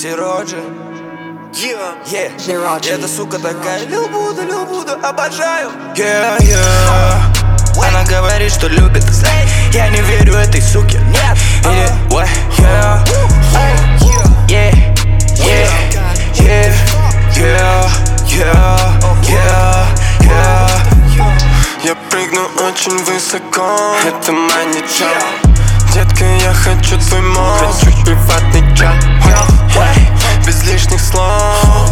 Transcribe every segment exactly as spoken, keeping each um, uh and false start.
Сироджи. Yeah, yeah. Эта сука такая, Лил Буда, Лил Буда, обожаю. Yeah, yeah. Она говорит, что любит. Я не верю этой суке. Нет. Или, what? Yeah, yeah, yeah, yeah, yeah, yeah, yeah, yeah. Я прыгну очень высоко, это манича. Детка, я хочу твой мозг, хочу приватный чат. Без лишних слов,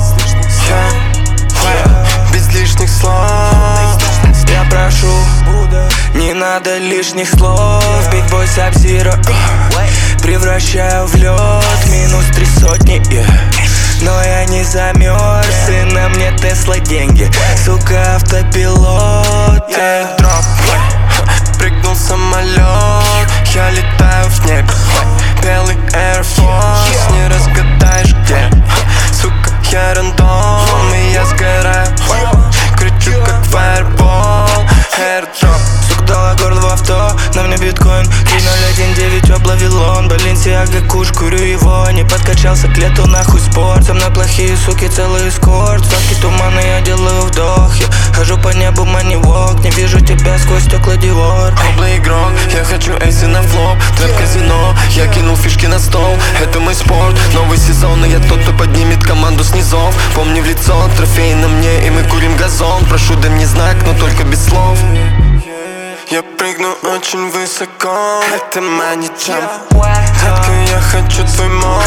без лишних слов. Я прошу, не надо лишних слов. Биг бой Саб-Зиро, превращаю в лед. Минус три сотни, yeah. Но я не замерз, и на мне Тесла деньги. Сука, автопилот, yeah. Дроп, прыгнул самолет, я летаю в небе. Белый Air Force, не разгадаешь где. Сука, я рандом, и я сгораю. Кричу как фаербол, airdrop. Сука дала город в авто, на мне биткоин три ноль один девять облавилон. Баленсиага куш, курю его. Не подкачался к лету, нахуй спорт. Со мной плохие суки, целый эскорт. Сладкий туман, и я делаю вдох. Я хожу по небу, манивок. Не вижу тебя сквозь стекла Диор. Облый игрок, я хочу эйсы на флоп. Трэп казино, я кинул фишки на стол. Это мой спорт, новый сезон, и я тот, кто поднимет команду с низов. Помни в лицо, трофей на мне, и мы курим газон. Прошу, дай мне знак, но только без слов. Я прыгну очень высоко, это манича. Детка, я хочу твой мозг,